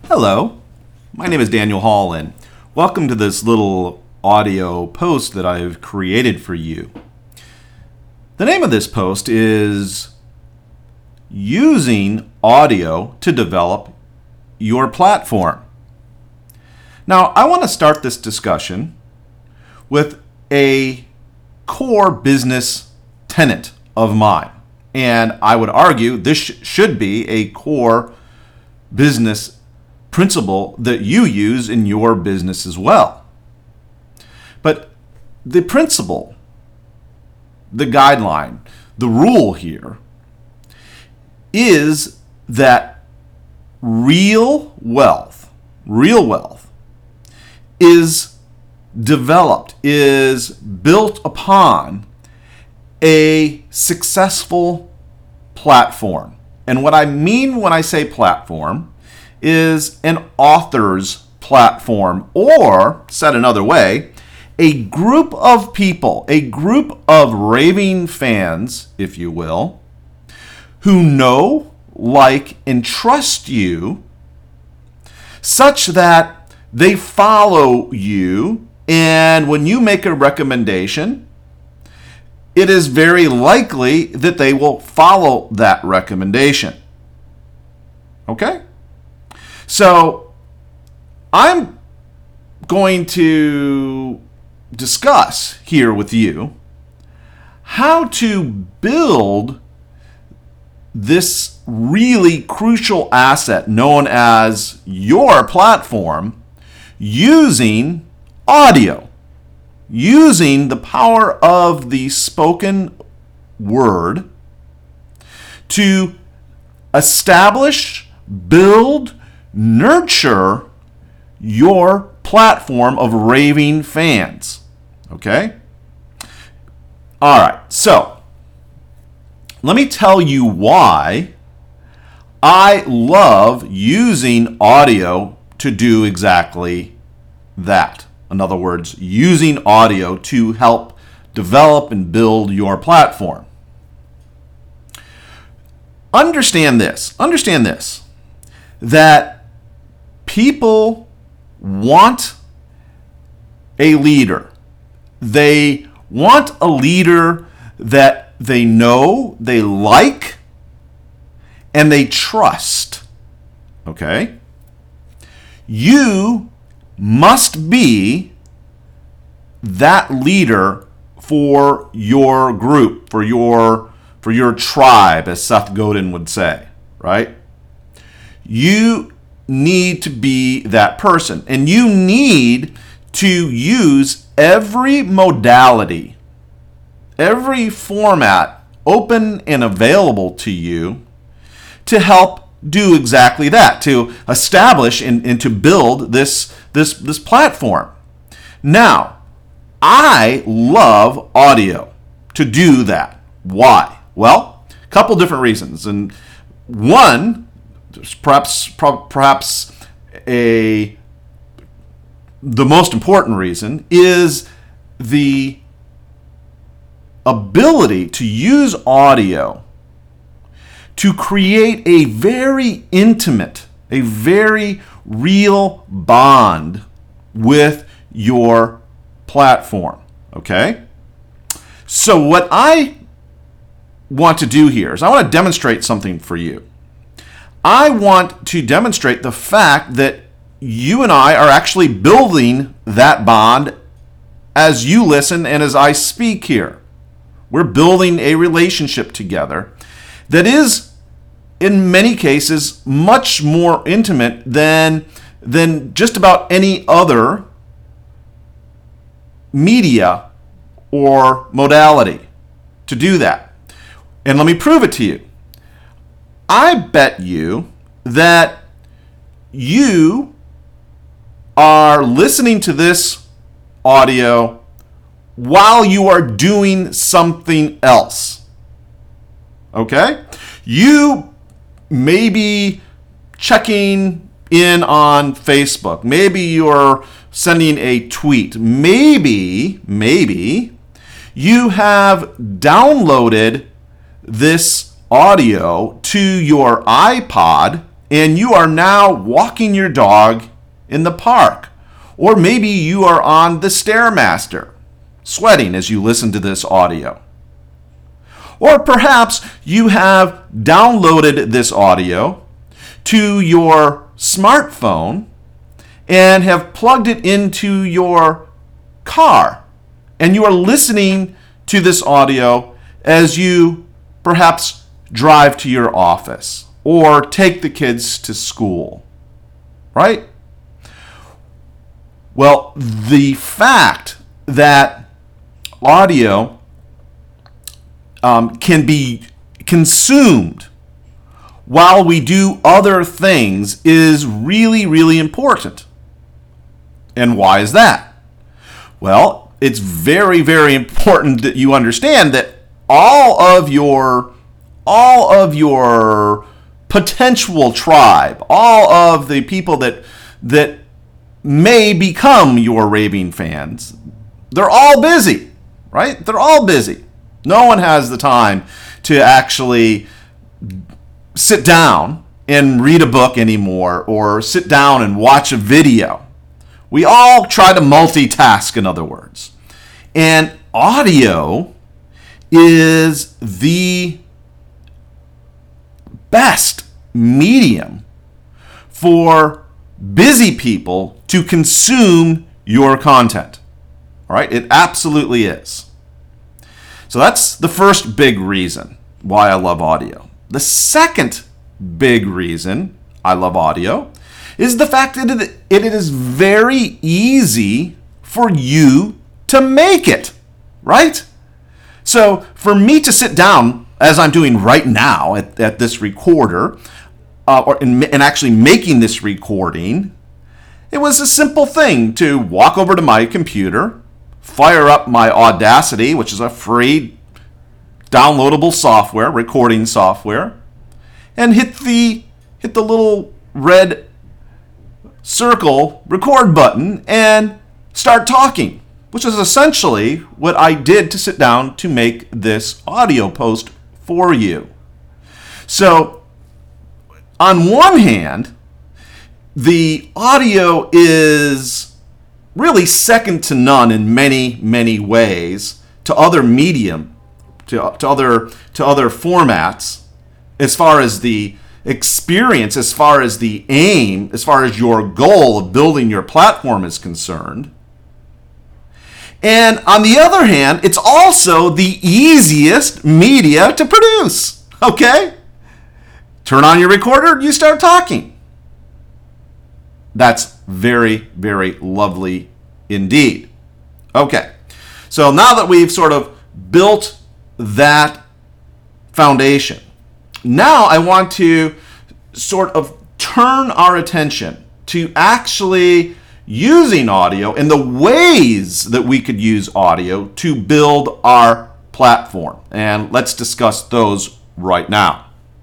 Hello, my name is Daniel Hall, and welcome to this little audio post that I've created for you. The name of this post is Using Audio to Develop Your Platform. Now, I want to start this discussion with a core business tenet of mine, and I would argue this should be a core business principle that you use in your business as well. But the principle, the guideline, the rule here is that real wealth is developed, is built upon a successful platform. And what I mean when I say platform is an author's platform, or, said another way, a group of people, a group of raving fans, if you will, who know, like, and trust you such that they follow you, and when you make a recommendation, it is very likely that they will follow that recommendation. Okay? So, I'm going to discuss here with you how to build this really crucial asset known as your platform using audio, using the power of the spoken word to establish, build, nurture your platform of raving fans. Okay? All right. So, let me tell you why I love using audio to do exactly that. In other words, using audio to help develop and build your platform. Understand this, that people want a leader. They want a leader that they know, they like, and they trust. Okay? You must be that leader for your group, for your tribe, as Seth Godin would say, right? You need to be that person, and you need to use every modality, every format open and available to you to help do exactly that, to establish and to build this platform. Now, I love audio to do that. Why? Well, a couple different reasons, and one, perhaps the most important reason, is the ability to use audio to create a very intimate, a very real bond with your platform. Okay? So what I want to do here is I want to demonstrate something for you. I want to demonstrate the fact that you and I are actually building that bond as you listen and as I speak here. We're building a relationship together that is, in many cases, much more intimate than just about any other media or modality to do that. And let me prove it to you. I bet you that you are listening to this audio while you are doing something else. Okay? You may be checking in on Facebook. Maybe you're sending a tweet. Maybe you have downloaded this audio to your iPod and you are now walking your dog in the park. Or maybe you are on the Stairmaster, sweating as you listen to this audio. Or perhaps you have downloaded this audio to your smartphone and have plugged it into your car, and you are listening to this audio as you perhaps drive to your office or take the kids to school, right? Well, the fact that audio can be consumed while we do other things is really, really important. And why is that? Well, it's very, very important that you understand that all of your potential tribe, all of the people that may become your raving fans, they're all busy, right? They're all busy. No one has the time to actually sit down and read a book anymore or sit down and watch a video. We all try to multitask, in other words. And audio is the best medium for busy people to consume your content. All right? It absolutely is. So that's the first big reason why I love audio. The second big reason I love audio is the fact that it is very easy for you to make it, right? So for me to sit down, as I'm doing right now at this recorder, and actually making this recording, it was a simple thing to walk over to my computer, fire up my Audacity, which is a free downloadable software, recording software, and hit the little red circle record button and start talking, which is essentially what I did to sit down to make this audio post for you. So, on one hand, the audio is really second to none in many, many ways to other medium, to other formats, as far as the experience, as far as the aim, as far as your goal of building your platform is concerned. And on the other hand, it's also the easiest media to produce. Okay? Turn on your recorder, you start talking. That's very, very lovely indeed. Okay. So now that we've sort of built that foundation, now I want to sort of turn our attention to actually using audio and the ways that we could use audio to build our platform. And let's discuss those right now.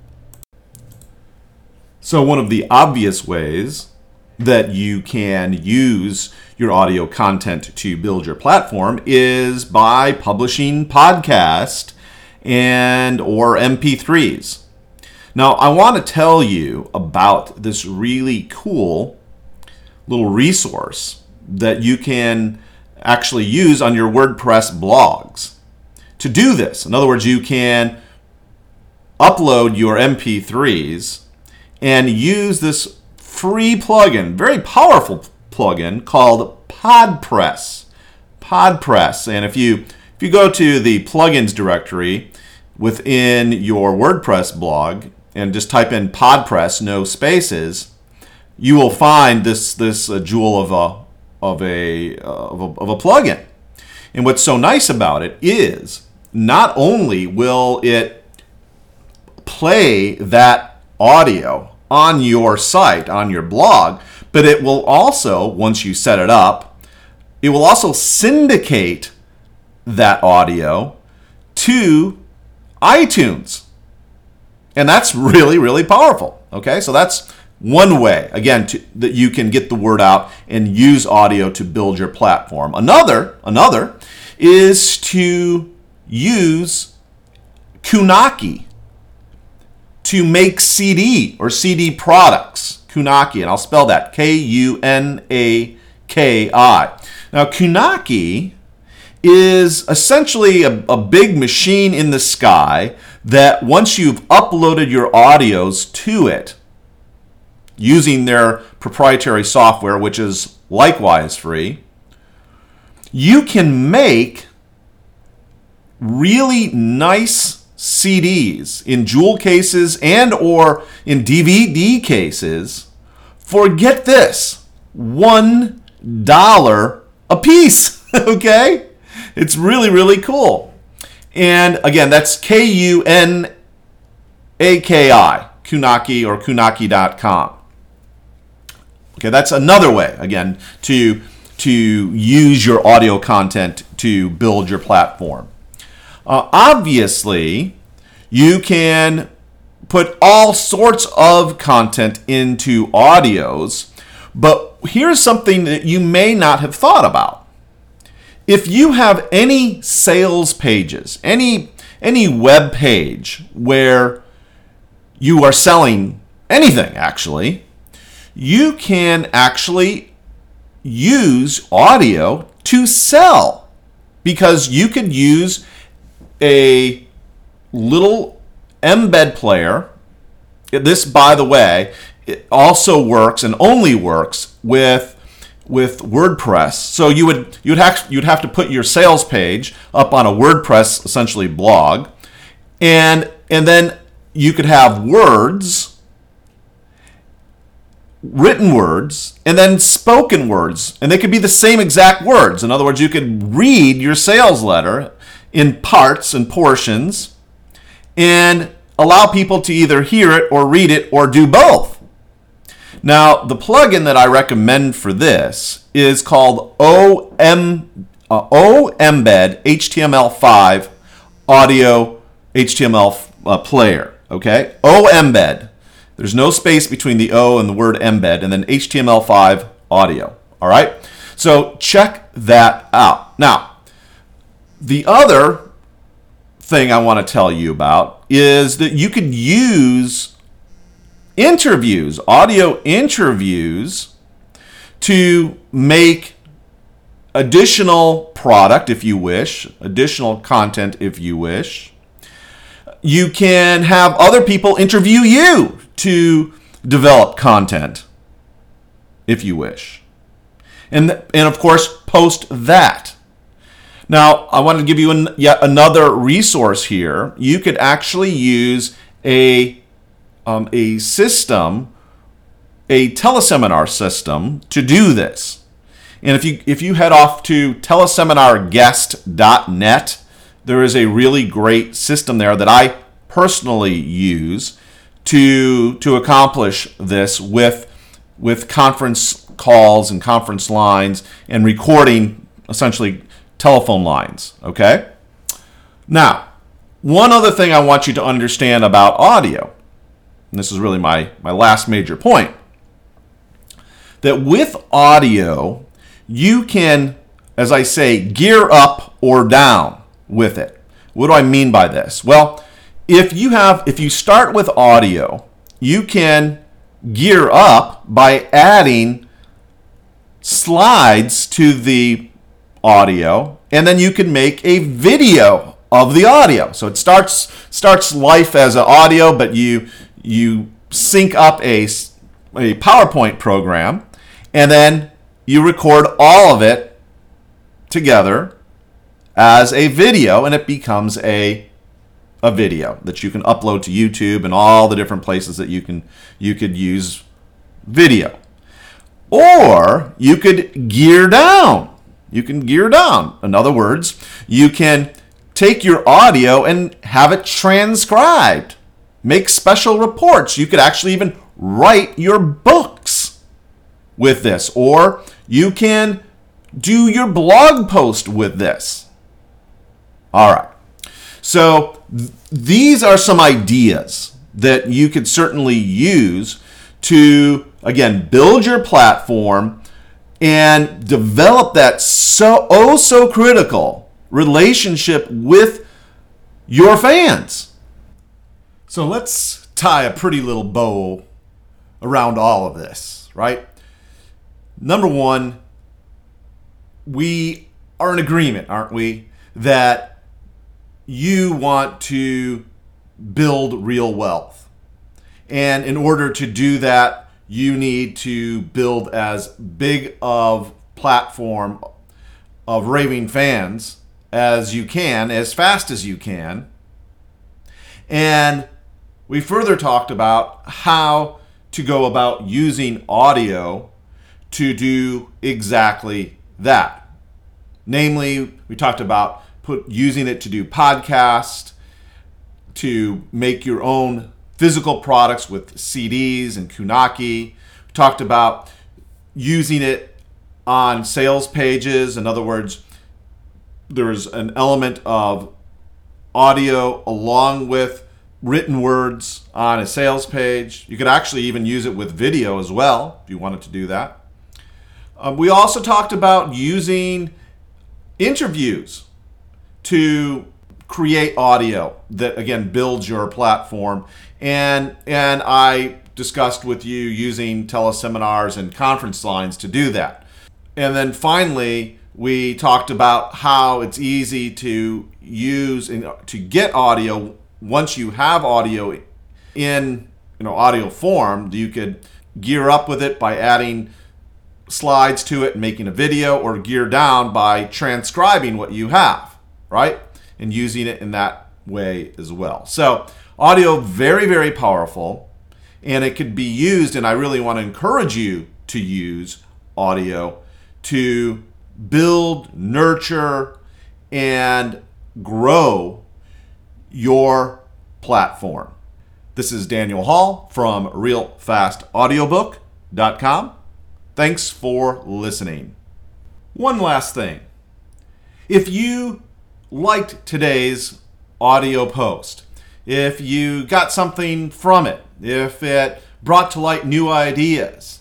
So one of the obvious ways that you can use your audio content to build your platform is by publishing podcasts and or MP3s. Now, I want to tell you about this really cool little resource that you can actually use on your WordPress blogs. To do this, in other words, you can upload your MP3s and use this free plugin, very powerful plugin called PodPress. PodPress, and if you go to the plugins directory within your WordPress blog and just type in PodPress, no spaces, you will find this jewel of a plugin. And what's so nice about it is not only will it play that audio on your site, on your blog, but it will also, once you set it up, it will also syndicate that audio to iTunes. And that's really, really powerful. Okay, so that's one way, again, that you can get the word out and use audio to build your platform. Another is to use Kunaki to make CD or CD products. Kunaki, and I'll spell that Kunaki. Now, Kunaki is essentially a big machine in the sky that once you've uploaded your audios to it, using their proprietary software, which is likewise free, you can make really nice CDs in jewel cases and or in DVD cases for, get this, $1 a piece. Okay? It's really, really cool. And again, that's Kunaki, Kunaki or Kunaki.com. Okay, that's another way, again, to use your audio content to build your platform. Obviously, you can put all sorts of content into audios, but here's something that you may not have thought about. If you have any sales pages, any web page where you are selling anything, actually, you can actually use audio to sell, because you could use a little embed player. This, by the way, it also works and only works with WordPress. So you'd have to put your sales page up on a WordPress essentially blog, and then you could have words, written words, and then spoken words, and they could be the same exact words. In other words, you could read your sales letter in parts and portions and allow people to either hear it or read it or do both. Now, the plugin that I recommend for this is called OEmbed HTML5 Audio HTML Player. Okay? OEmbed. There's no space between the O and the word embed, and then HTML5 audio. All right? So check that out. Now, the other thing I want to tell you about is that you could use interviews, audio interviews, to make additional product if you wish, additional content if you wish. You can have other people interview you to develop content if you wish. And of course, post that. Now, I want to give you yet another resource here. You could actually use a system, a teleseminar system, to do this. And if you head off to teleseminarguest.net, there is a really great system there that I personally use to accomplish this with conference calls and conference lines and recording essentially telephone lines. Okay? Now, one other thing I want you to understand about audio, and this is really my last major point, that with audio, you can, as I say, gear up or down with it. What do I mean by this? Well, if you start with audio, you can gear up by adding slides to the audio, and then you can make a video of the audio. So it starts life as an audio, but you sync up a PowerPoint program, and then you record all of it together as a video, and it becomes a video that you can upload to YouTube and all the different places that you could use video. Or you could gear down. You can gear down. In other words, you can take your audio and have it transcribed. Make special reports. You could actually even write your books with this. Or you can do your blog post with this. All right. So these are some ideas that you could certainly use to, again, build your platform and develop that so critical relationship with your fans. So let's tie a pretty little bow around all of this, right? Number one, we are in agreement, aren't we, that you want to build real wealth. And in order to do that, you need to build as big of platform of raving fans as you can, as fast as you can. And we further talked about how to go about using audio to do exactly that. Namely, we talked about using it to do podcasts, to make your own physical products with CDs and Kunaki. We talked about using it on sales pages. In other words, there's an element of audio along with written words on a sales page. You could actually even use it with video as well if you wanted to do that. We also talked about using interviews to create audio that, again, builds your platform. And I discussed with you using teleseminars and conference lines to do that. And then finally, we talked about how it's easy to use and to get audio. Once you have audio in audio form, you could gear up with it by adding slides to it and making a video, or gear down by transcribing what you have, right? And using it in that way as well. So audio, very, very powerful, and it could be used, and I really want to encourage you to use audio to build, nurture, and grow your platform. This is Daniel Hall from RealFastAudiobook.com. Thanks for listening. One last thing. If you liked today's audio post, if you got something from it, if it brought to light new ideas,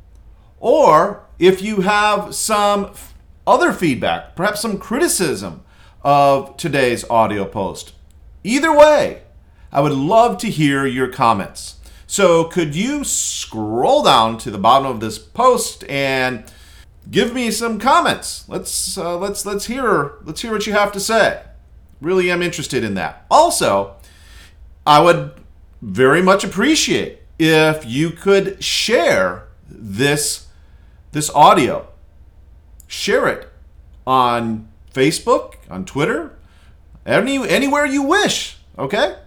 or if you have some other feedback, perhaps some criticism of today's audio post, either way, I would love to hear your comments. So could you scroll down to the bottom of this post and give me some comments? Let's hear what you have to say. Really am interested in that. Also, I would very much appreciate if you could share this audio. Share it on Facebook, on Twitter, anywhere you wish, okay?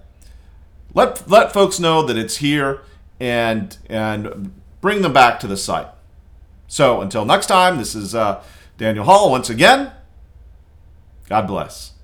Let folks know that it's here and bring them back to the site. So until next time, this is Daniel Hall once again. God bless.